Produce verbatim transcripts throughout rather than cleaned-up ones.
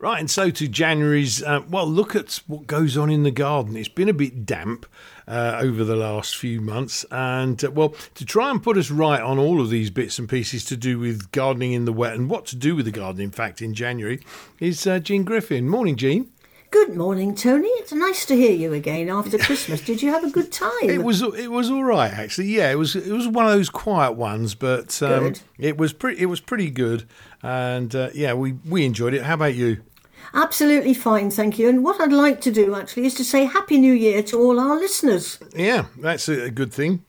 Right, and so to January's, uh, well, look at what goes on in the garden. It's been a bit damp uh, over the last few months. And, uh, well, to try and put us right on all of these bits and pieces to do with gardening in the wet and what to do with the garden, in fact, in January, is uh, Jean Griffin. Morning, Jean. Good morning, Tony. It's nice to hear you again after Christmas. Did you have a good time? It was it was all right, actually. Yeah, it was it was one of those quiet ones, but um, Good. it was pretty it was pretty good, and uh, yeah, we we enjoyed it. How about you? Absolutely fine, thank you. And what I'd like to do, actually, is to say Happy New Year to all our listeners. Yeah, that's a good thing.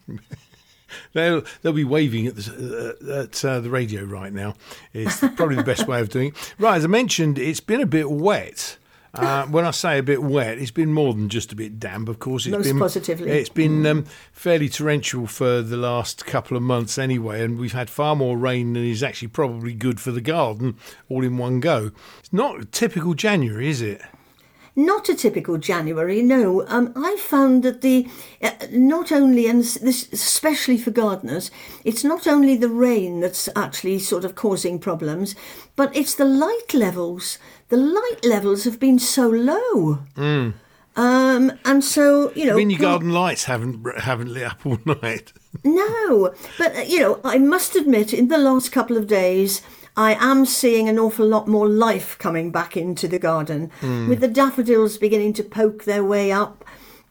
They'll they'll be waving at the uh, at uh, the radio right now. It's probably the best way of doing it. Right, as I mentioned, it's been a bit wet. Uh, when I say a bit wet, it's been more than just a bit damp. Of course, it's Most been positively. It's been um, fairly torrential for the last couple of months anyway, and we've had far more rain than is actually probably good for the garden all in one go. It's not a typical January, is it? Not a typical January, no. Um, I found that the, uh, not only, and this especially for gardeners, it's not only the rain that's actually sort of causing problems, but it's the light levels. The light levels have been so low. Mm. Um, and so, you know... I mean, your garden lights haven't haven't lit up all night. No, but, uh, you know, I must admit, in the last couple of days, I am seeing an awful lot more life coming back into the garden, mm. with the daffodils beginning to poke their way up,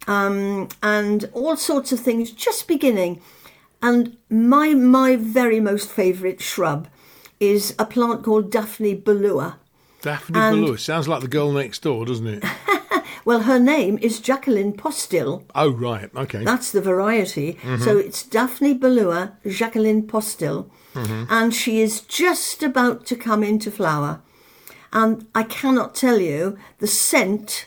um, and all sorts of things just beginning. And my my very most favourite shrub is a plant called Daphne Ballua. Daphne Ballua sounds like the girl next door, doesn't it? Well, her name is Jacqueline Postil. Oh, right, okay. That's the variety. Mm-hmm. So it's Daphne Ballua, Jacqueline Postil. Mm-hmm. And she is just about to come into flower. And I cannot tell you, the scent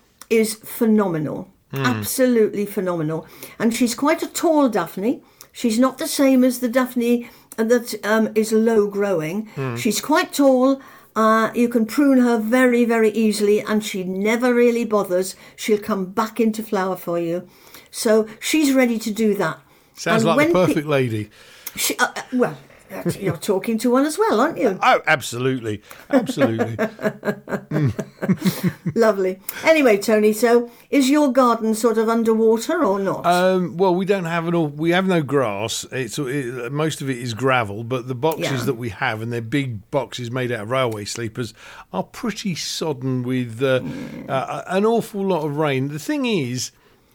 is phenomenal. Mm. Absolutely phenomenal. And she's quite a tall Daphne. She's not the same as the Daphne that um, is low growing. Mm. She's quite tall. Uh, you can prune her very, very easily, and she never really bothers. She'll come back into flower for you. So she's ready to do that. Sounds and like the perfect pe- lady. She, uh, well, you're talking to one as well, aren't you? Oh, absolutely. Absolutely. Lovely. Anyway, Tony, so is your garden sort of underwater or not? Um, well, we don't have an all, we have no grass. It's it, most of it is gravel, but the boxes Yeah. that we have, and they're big boxes made out of railway sleepers, are pretty sodden with uh, mm. uh, an awful lot of rain. The thing is,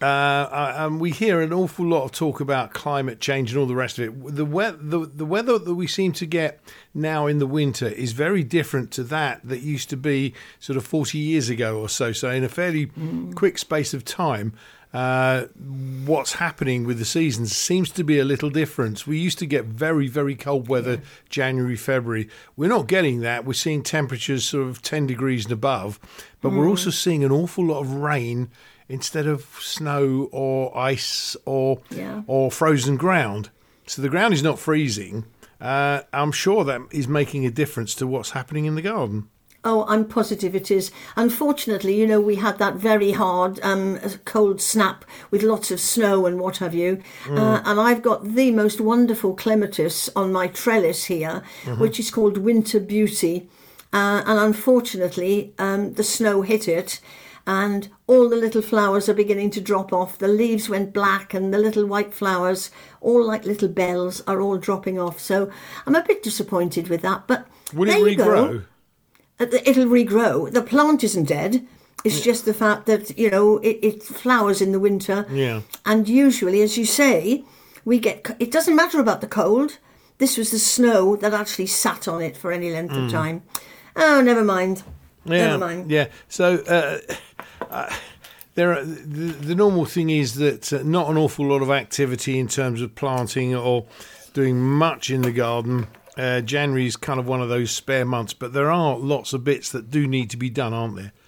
Uh, and we hear an awful lot of talk about climate change and all the rest of it. The, we- the, the weather that we seem to get now in the winter is very different to that that used to be sort of forty years ago or so. So in a fairly mm. quick space of time, uh, what's happening with the seasons seems to be a little different. We used to get very, very cold weather, yeah. January, February. We're not getting that. We're seeing temperatures sort of ten degrees and above, but mm. we're also seeing an awful lot of rain instead of snow or ice or yeah. or frozen ground. So the ground is not freezing. Uh, I'm sure that is making a difference to what's happening in the garden. Oh, I'm positive it is. Unfortunately, you know, we had that very hard um, cold snap with lots of snow and what have you. Mm. Uh, and I've got the most wonderful clematis on my trellis here, mm-hmm. which is called Winter Beauty. Uh, and unfortunately, um, the snow hit it. And all the little flowers are beginning to drop off. The leaves went black and the little white flowers, all like little bells, are all dropping off. So I'm a bit disappointed with that. But will there it you regrow? Go. It'll regrow. The plant isn't dead. It's yeah. just the fact that, you know, it, it flowers in the winter. Yeah. And usually, as you say, we get... It doesn't matter about the cold. This was the snow that actually sat on it for any length mm. of time. Oh, never mind. Yeah, Never mind. Yeah. So uh, uh, there are, the, the normal thing is that uh, not an awful lot of activity in terms of planting or doing much in the garden. Uh, January is kind of one of those spare months, but there are lots of bits that do need to be done, aren't there?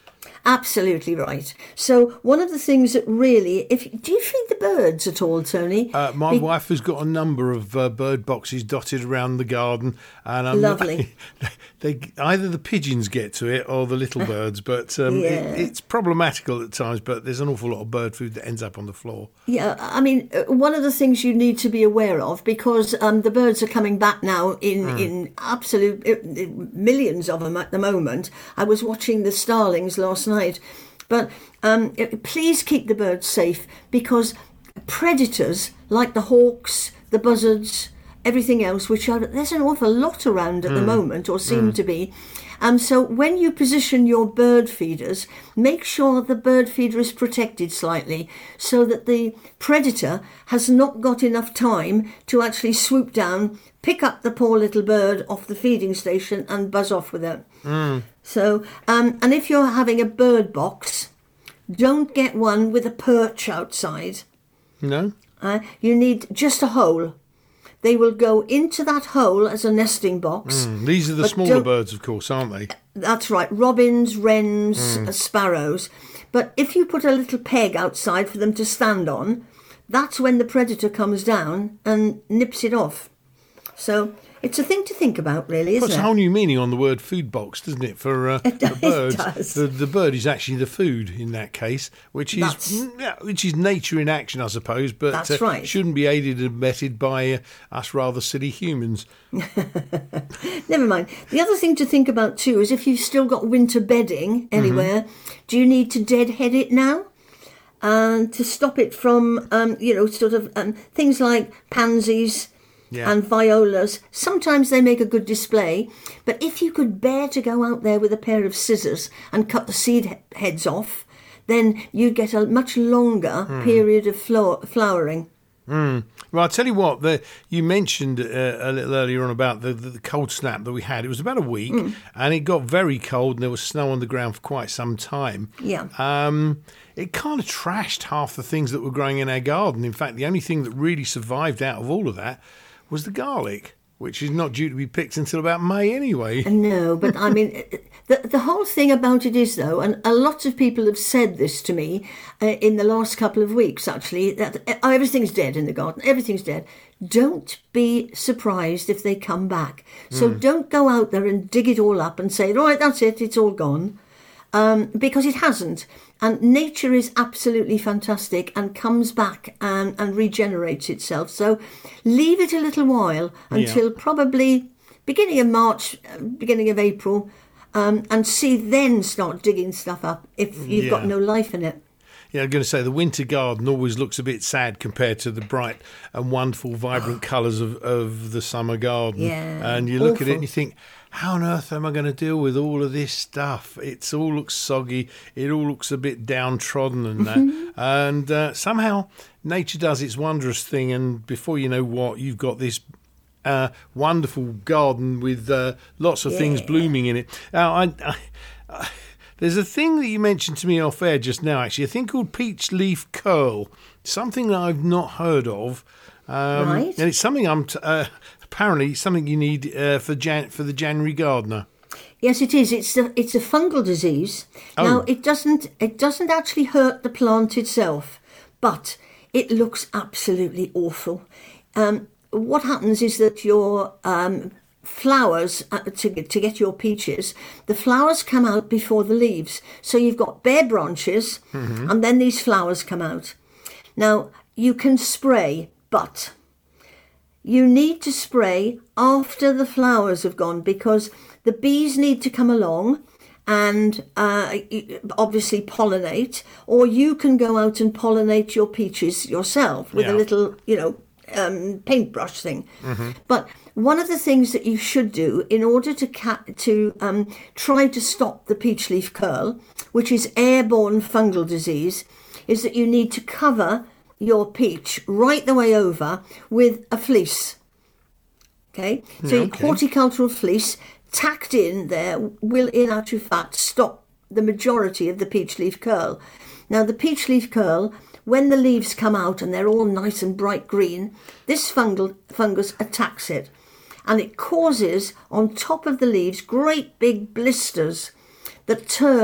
Absolutely right. So one of the things that really, if do you feed the birds at all, Tony? Uh, my Be- wife has got a number of uh, bird boxes dotted around the garden, and I'm Lovely. they either the pigeons get to it or the little birds, but um, Yeah. it, it's problematical at times. But there's an awful lot of bird food that ends up on the floor. Yeah, I mean, uh, one of the things you need to be aware of, because um, the birds are coming back now in, in absolute uh, millions of them at the moment. I was watching the starlings last night. But um, uh, please keep the birds safe, because predators like the hawks, the buzzards, everything else, which are, there's an awful lot around at the moment, or seem to be. Um, so when you position your bird feeders, make sure the bird feeder is protected slightly, so that the predator has not got enough time to actually swoop down, pick up the poor little bird off the feeding station and buzz off with it. Mm. So, um, and if you're having a bird box, don't get one with a perch outside. No? Uh, you need just a hole. They will go into that hole as a nesting box. Mm, these are the but smaller don't- birds, of course, aren't they? That's right, robins, wrens, uh, sparrows. But if you put a little peg outside for them to stand on, that's when the predator comes down and nips it off. So it's a thing to think about, really, isn't Puts it? a whole new meaning on the word food box, doesn't it? For uh, It the does, it birds, does. The, the bird is actually the food in that case, which is That's- mm, yeah, which is nature in action, I suppose. But That's uh, right. shouldn't be aided and abetted by uh, us rather silly humans. Never mind. The other thing to think about too is if you've still got winter bedding anywhere, Mm-hmm. do you need to deadhead it now? And to stop it from, um, you know, sort of um, things like pansies Yeah. and violas. Sometimes they make a good display, but if you could bear to go out there with a pair of scissors and cut the seed he- heads off, then you'd get a much longer Hmm. period of flower- flowering. Mm. Well, I'll tell you what, the, you mentioned uh, a little earlier on about the, the, the cold snap that we had. It was about a week, Mm. and it got very cold, and there was snow on the ground for quite some time. Yeah. Um, it kind of trashed half the things that were growing in our garden. In fact, the only thing that really survived out of all of that was the garlic, which is not due to be picked until about May anyway. No, but I mean, the the whole thing about it is, though, and a lot of people have said this to me uh, in the last couple of weeks, actually, that uh, everything's dead in the garden, everything's dead. Don't be surprised if they come back. So don't go out there and dig it all up and say, right, that's it, it's all gone. Um, because it hasn't. And nature is absolutely fantastic and comes back and, and regenerates itself. So leave it a little while until probably beginning of March, uh, beginning of April, um, and see then start digging stuff up if you've got Yeah. no life in it. Yeah, I'm going to say the winter garden always looks a bit sad compared to the bright and wonderful, vibrant colours of, of the summer garden. Yeah, And you look at it awful. and you think, how on earth am I going to deal with all of this stuff? It all looks soggy. It all looks a bit downtrodden and that. And uh, somehow nature does its wondrous thing. And before you know what, you've got this uh, wonderful garden with uh, lots of things Yeah. blooming in it. Now, I... I, I There's a thing that you mentioned to me off air just now, actually, a thing called peach leaf curl, something that I've not heard of. Um, Right. And it's something I'm t- uh, apparently something you need uh, for Jan- for the January gardener. Yes, it is. It's a it's a fungal disease. Oh. Now it doesn't it doesn't actually hurt the plant itself, but it looks absolutely awful. Um, what happens is that your um, flowers uh, to get, to get your peaches, the flowers come out before the leaves. So you've got bare branches, and then these flowers come out. Now you can spray, but you need to spray after the flowers have gone, because the bees need to come along and uh, obviously pollinate, or you can go out and pollinate your peaches yourself with Yeah. a little, you know, um, paintbrush thing. But one of the things that you should do in order to ca- to um, try to stop the peach leaf curl, which is airborne fungal disease, is that you need to cover your peach right the way over with a fleece. Okay, so Yeah, okay. horticultural fleece tacked in there will, in actual fact, stop the majority of the peach leaf curl. Now, the peach leaf curl, when the leaves come out and they're all nice and bright green, this fungal fungus attacks it, and it causes on top of the leaves great big blisters that turn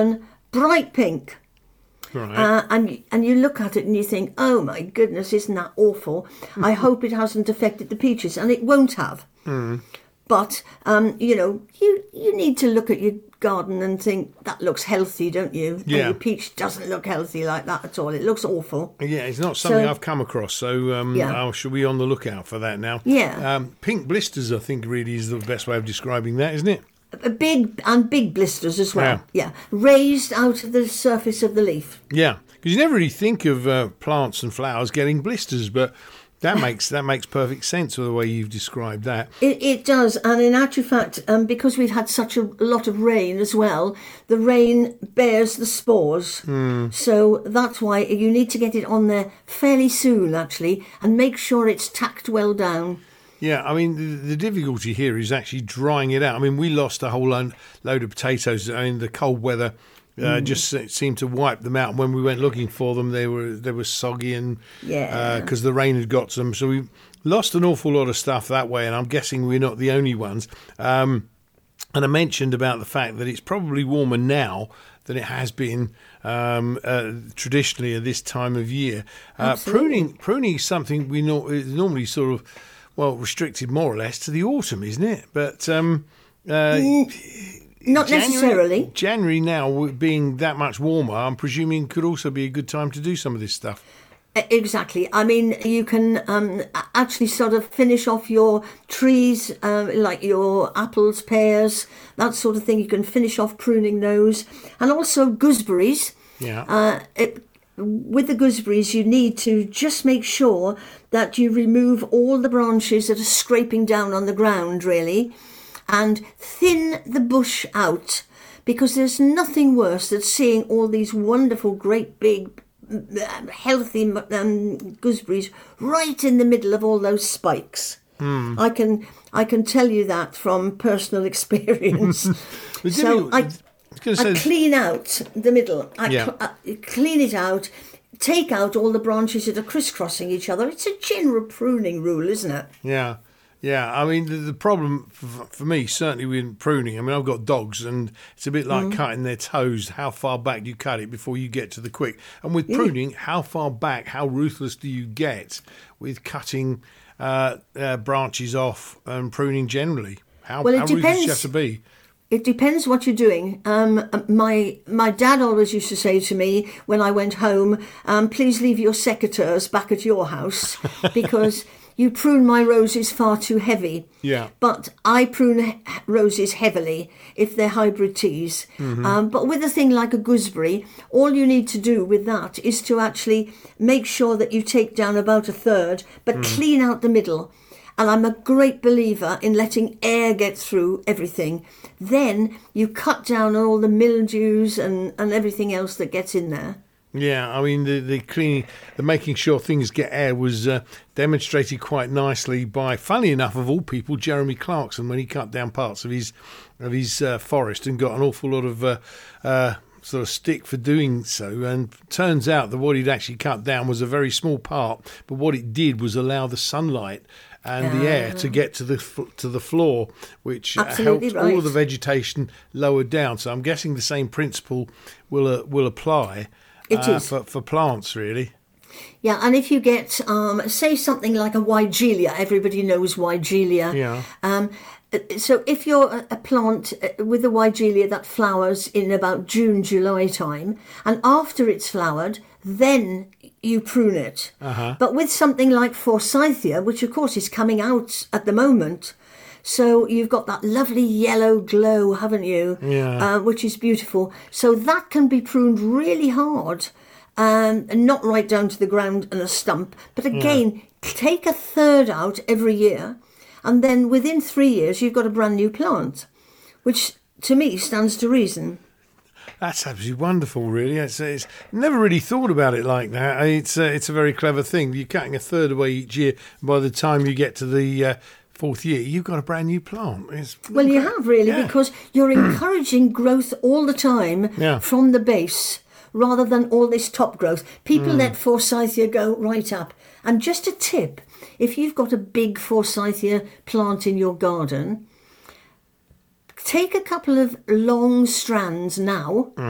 bright pink. Right. Uh, and and you look at it and you think, oh my goodness, isn't that awful? I hope it hasn't affected the peaches, and it won't have. Mm. But um, you know, you you need to look at your garden and think that looks healthy, don't you? Yeah. And your peach doesn't look healthy like that at all. It looks awful. Yeah, it's not something So- I've come across, so um, Yeah. I should be on the lookout for that now. Yeah. Um, pink blisters, I think, really is the best way of describing that, isn't it? A big and big blisters as well. Yeah, raised out of the surface of the leaf. Yeah, because you never really think of uh, plants and flowers getting blisters, but that makes that makes perfect sense with the way you've described that. It, it does, and in actual fact, um, because we've had such a lot of rain as well, the rain bears the spores. Mm. So that's why you need to get it on there fairly soon, actually, and make sure it's tacked well down. Yeah, I mean, the, the difficulty here is actually drying it out. I mean, we lost a whole lo- load of potatoes. I mean, the cold weather uh, just se- seemed to wipe them out. And when we went looking for them, they were they were soggy and Yeah. because the rain had got to them. So we lost an awful lot of stuff that way. And I'm guessing we're not the only ones. Um, and I mentioned about the fact that it's probably warmer now than it has been um, uh, traditionally at this time of year. Uh, Absolutely. pruning pruning is something we know is normally sort of well restricted more or less to the autumn, isn't it? But um, uh, Not January- necessarily. January now being that much warmer, I'm presuming could also be a good time to do some of this stuff. E- Exactly. I mean, you can um, a- actually sort of finish off your trees, um, like your apples, pears, that sort of thing. You can finish off pruning those. And also gooseberries. Yeah. Uh, it, with the gooseberries, you need to just make sure that you remove all the branches that are scraping down on the ground, really, and thin the bush out, because there's nothing worse than seeing all these wonderful, great, big, uh, healthy um, gooseberries right in the middle of all those spikes. I can I can tell you that from personal experience. The So difficult- I, I was gonna I say- clean out the middle. I Yeah. cl- I clean it out, take out all the branches that are crisscrossing each other. It's a general pruning rule, isn't it? Yeah, yeah. I mean, the, the problem for, for me, certainly with pruning, I mean, I've got dogs and it's a bit like Mm. cutting their toes. How far back do you cut it before you get to the quick? And with pruning, how far back, how ruthless do you get with cutting uh, uh, branches off and pruning generally? How, Well, it how ruthless do you depends. have to be? It depends what you're doing. Um, my my dad always used to say to me when I went home, um, please leave your secateurs back at your house because you prune my roses far too heavy. Yeah. But I prune he- roses heavily if they're hybrid teas. Um, but with a thing like a gooseberry, all you need to do with that is to actually make sure that you take down about a third, but clean out the middle. And I'm a great believer in letting air get through everything. Then you cut down on all the mildews and, and everything else that gets in there. Yeah, I mean, the, the cleaning, the making sure things get air was uh, demonstrated quite nicely by, funny enough, of all people, Jeremy Clarkson, when he cut down parts of his of his uh, forest and got an awful lot of uh, uh, sort of stick for doing so. And turns out that what he'd actually cut down was a very small part, but what it did was allow the sunlight and the air to get to the f- to the floor, which uh, Absolutely helped all right. of the vegetation lower down. So I'm guessing the same principle will uh, will apply. It uh, is. for, for plants, really. Yeah, and if you get, um, say, something like a Weigelia, everybody knows Weigelia. Yeah. Um, so if you're a a plant uh, with a Weigelia that flowers in about June, July time, and after it's flowered, then you prune it. Uh-huh. But with something like Forsythia, which of course is coming out at the moment, so you've got that lovely yellow glow, haven't you? Yeah. Uh, which is beautiful. So that can be pruned really hard, um, and not right down to the ground and a stump. But again, take a third out every year, and then within three years you've got a brand new plant, which to me stands to reason. That's absolutely wonderful, really. It's, it's never really thought about it like that. It's uh, it's a very clever thing. You're cutting a third away each year. And by the time you get to the uh, fourth year, you've got a brand new plant. It's, Well, you have really, Yeah. because you're encouraging growth all the time Yeah. from the base rather than all this top growth. People Mm. let Forsythia go right up. And just a tip, if you've got a big Forsythia plant in your garden, take a couple of long strands now,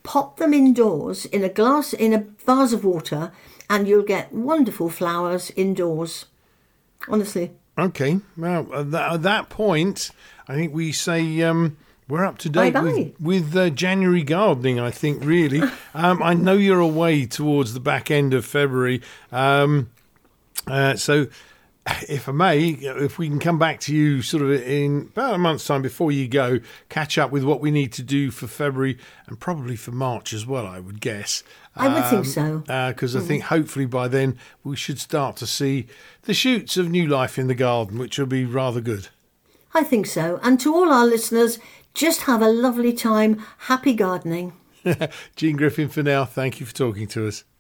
pop them indoors in a glass, in a vase of water, and you'll get wonderful flowers indoors. Honestly. Okay. Well, at that, at that point, I think we say um, we're up to date Bye-bye. with, with uh, January gardening, I think, really. um, I know you're away towards the back end of February. Um, uh, so, if I may, if we can come back to you sort of in about a month's time before you go, catch up with what we need to do for February and probably for March as well, I would guess. I would think Um, so. Because uh, I think hopefully by then we should start to see the shoots of new life in the garden, which will be rather good. I think so. And to all our listeners, just have a lovely time. Happy gardening. Jean Griffin for now. Thank you for talking to us.